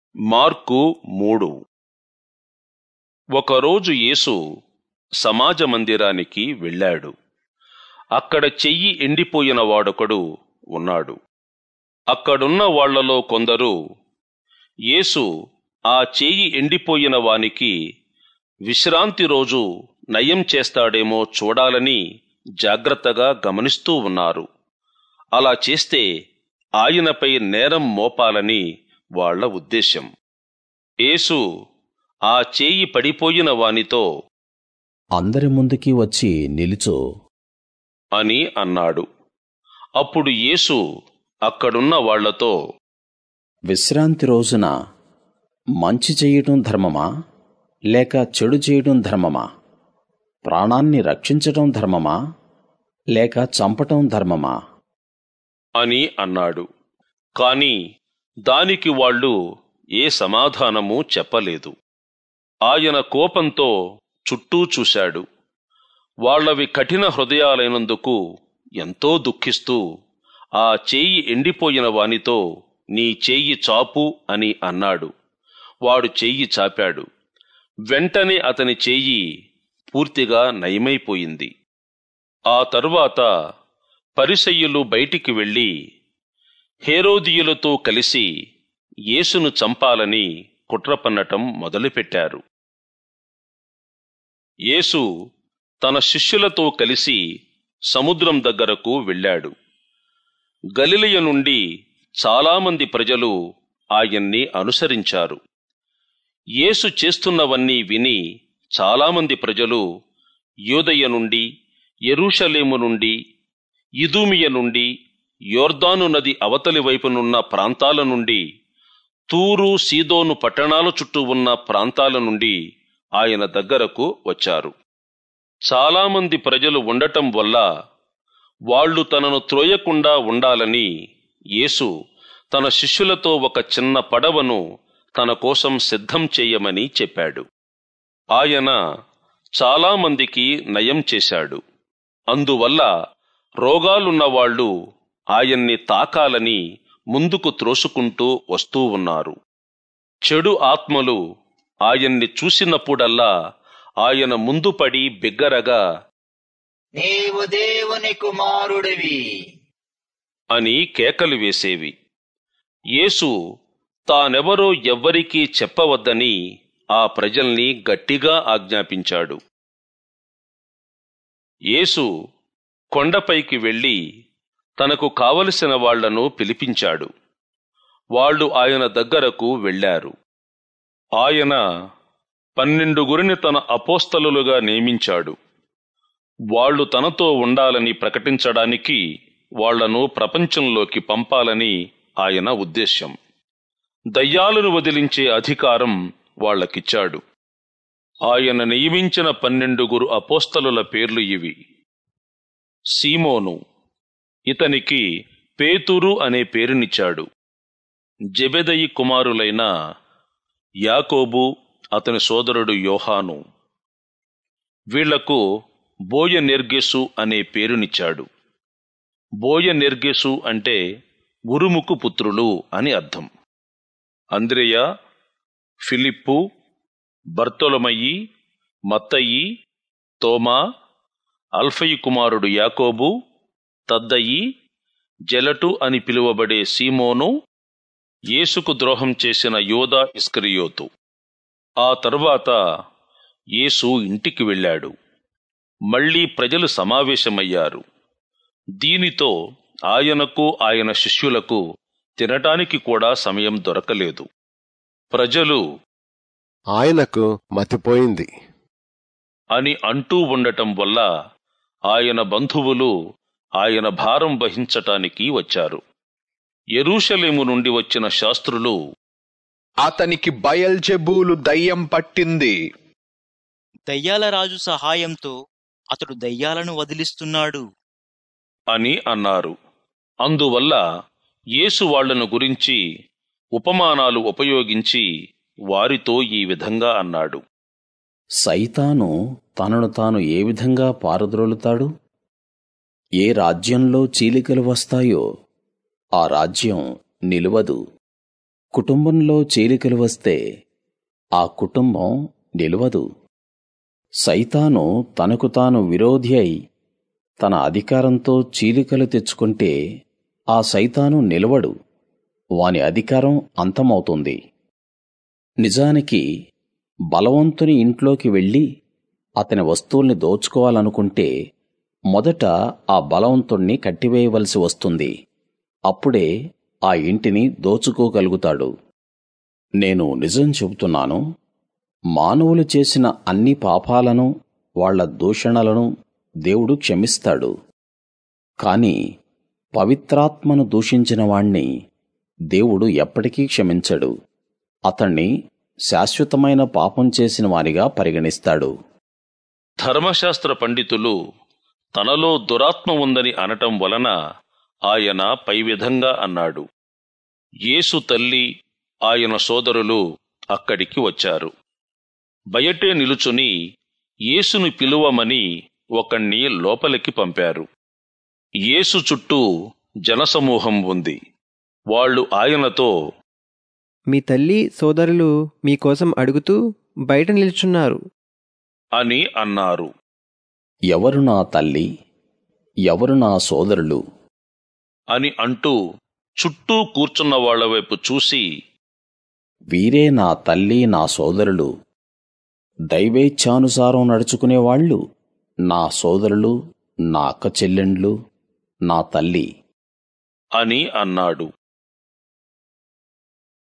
Mark 3. ఒకరోజు యేసు సమాజ మందిరానికి వెళ్ళాడు. అక్కడ చెయ్యి ఎండిపోయిన వాడొకడు ఉన్నాడు. అక్కడున్న వాళ్లలో కొందరు యేసు ఆ చెయ్యి ఎండిపోయిన వానికి విశ్రాంతి రోజు నయం చేస్తాడేమో చూడాలని జాగ్రత్తగా గమనిస్తూ ఉన్నారు. అలా చేస్తే ఆయనపై నేరం మోపాలని వాళ్ల ఉద్దేశం. యేసు ఆ చేయి పడిపోయిన వానితో, అందరి ముందుకి వచ్చి నిలుచో అని అన్నాడు. అప్పుడు యేసు అక్కడున్న వాళ్లతో, విశ్రాంతి రోజున మంచి చేయటం ధర్మమా లేక చెడు చేయటం ధర్మమా? ప్రాణాన్ని రక్షించటం ధర్మమా లేక చంపటం ధర్మమా అని అన్నాడు. కాని దానికి వాళ్ళు ఏ సమాధానమూ చెప్పలేదు. ఆయన కోపంతో చుట్టూ చూశాడు. వాళ్లవి కఠిన హృదయాలైనందుకు ఎంతో దుఃఖిస్తూ ఆ చేయి ఎండిపోయిన వానితో, నీ చెయ్యి చాపు అని అన్నాడు. వాడు చెయ్యి చాపాడు. వెంటనే అతని చెయ్యి పూర్తిగా నయమైపోయింది. ఆ తరువాత పరిసయ్యులు బయటికి వెళ్లి హేరోదీయులతో కలిసి యేసును చంపాలని కుట్ర పన్నటం మొదలుపెట్టారు. యేసు తన శిష్యులతో కలిసి సముద్రం దగ్గరకు వెళ్ళాడు. గలిలయ నుండి చాలామంది ప్రజలు ఆయన్ని అనుసరించారు. యేసు చేస్తున్నవన్నీ విని చాలామంది ప్రజలు యూదయ నుండి, యెరూషలేము నుండి, ఇదూమియ నుండి, యోర్దాను నది అవతలి వైపునున్న ప్రాంతాల నుండి, తూరు సీదోను పట్టణాల చుట్టూ ఉన్న ప్రాంతాల నుండి ఆయన దగ్గరకు వచ్చారు. చాలామంది ప్రజలు ఉండటం వల్ల వాళ్ళు తనను త్రోయకుండా ఉండాలని యేసు తన శిష్యులతో ఒక చిన్న పడవను తన కోసం సిద్ధం చేయమని చెప్పాడు. ఆయన చాలామందికి నయం చేశాడు. అందువల్ల రోగాలున్న వాళ్ళు ఆయన్ని తాకాలని ముందుకు త్రోసుకుంటూ వస్తూ ఉన్నారు. చెడు ఆత్మలు ఆయన్ని చూసినప్పుడల్లా ఆయన ముందు పడి బిగ్గరగా, నీవు దేవుని కుమారుడివి అని కేకలు వేసేవి. యేసు తానెవరో ఎవ్వరికీ చెప్పవద్దని ఆ ప్రజల్ని గట్టిగా ఆజ్ఞాపించాడు. యేసు కొండపైకి వెళ్లి తనకు కావలసిన వాళ్లను పిలిపించాడు. వాళ్ళు ఆయన దగ్గరకు వెళ్లారు. ఆయన 12 తన అపోస్తలులుగా నియమించాడు. వాళ్ళు తనతో ఉండాలని ప్రకటించడానికి వాళ్లను ప్రపంచంలోకి పంపాలని ఆయన ఉద్దేశ్యం. దయ్యాలను వదిలించే అధికారం వాళ్లకిచ్చాడు. ఆయన నియమించిన 12 అపోస్తలుల పేర్లు ఇవి: సీమోను, ఇతనికి పేతురు అనే పేరునిచ్చాడు. జెబెదయి కుమారులైన యాకోబు, అతని సోదరుడు యోహాను. వీళ్లకు బోయనెర్గెసు అనే పేరునిచ్చాడు. బోయనెర్గెసు అంటే ఉరుముకు పుత్రులు అని అర్థం. అంద్రెయ, ఫిలిప్పు, బర్తొలొమయి, మత్తయి, తోమా, అల్ఫయి కుమారుడు యాకోబు, తద్దయి, జెలటు అని పిలువబడే సీమోను, యేసుకు ద్రోహం చేసిన యూదా ఇస్కరియోతు. ఆ తరువాత యేసు ఇంటికి వెళ్ళాడు. మళ్లీ ప్రజలు సమావేశమయ్యారు. దీనితో ఆయనకు ఆయన శిష్యులకు తినటానికి కూడా సమయం దొరకలేదు. ప్రజలు, ఆయనకు మతిపోయింది అని అంటూ ఉండటం వల్ల ఆయన బంధువులు ఆయన భారం వహించటానికి వచ్చారు. యెరూషలేము నుండి వచ్చిన శాస్త్రులు, అతనికి బయల్జెబూలు దయ్యం పట్టింది, దయ్యాల రాజు సహాయంతో అతడు దయ్యాలను వదిలిస్తున్నాడు అని అన్నారు. అందువల్ల యేసు వాళ్లను గురించి ఉపమానాలు ఉపయోగించి వారితో ఈ విధంగా అన్నాడు. సైతాను తనను తాను ఏ విధంగా పారద్రోలుతాడు? ఏ రాజ్యంలో చీలికలు వస్తాయో ఆ రాజ్యం నిలువదు. కుటుంబంలో చీలికలు వస్తే ఆ కుటుంబం నిలవదు. సైతాను తనకు తాను విరోధి అయి తన అధికారంతో చీలికలు తెచ్చుకుంటే ఆ సైతాను నిలవడు, వాని అధికారం అంతమవుతుంది. నిజానికి బలవంతుని ఇంట్లోకి వెళ్ళి అతని వస్తువుల్ని దోచుకోవాలనుకుంటే మొదట ఆ బలవంతుణ్ణి కట్టివేయవలసి వస్తుంది. అప్పుడే ఆ ఇంటిని దోచుకోగలుగుతాడు. నేను నిజం చెబుతున్నాను, మానవులు చేసిన అన్ని పాపాలను, వాళ్ళ దూషణలను దేవుడు క్షమిస్తాడు. కాని పవిత్రాత్మను దూషించిన వాణ్ణి దేవుడు ఎప్పటికీ క్షమించడు. అతణ్ణి శాశ్వతమైన పాపం చేసిన వానిగా పరిగణిస్తాడు. ధర్మశాస్త్ర పండితులు తనలో దురాత్మ ఉందని అనటం వలన ఆయన పై విధంగా అన్నాడు. యేసు తల్లి, ఆయన సోదరులు అక్కడికి వచ్చారు. బయటే నిలుచుని యేసును పిలువమని ఒకణ్ణి లోపలికి పంపారు. యేసు చుట్టూ జనసమూహం ఉంది. వాళ్ళు ఆయనతో, మీ తల్లి సోదరులు మీకోసం అడుగుతూ బయట నిల్చున్నారు అని అన్నారు. ఎవరు నా తల్లి, ఎవరు నా సోదరులు అని అంటూ చుట్టూ కూర్చున్న వాళ్ల వైపు చూసి, వీరే నా తల్లి, నా సోదరులు. దైవేచ్ఛానుసారం నడుచుకునేవాళ్లు నా సోదరులు, నా అక్క చెల్లెండ్లు, నా తల్లి అని అన్నాడు.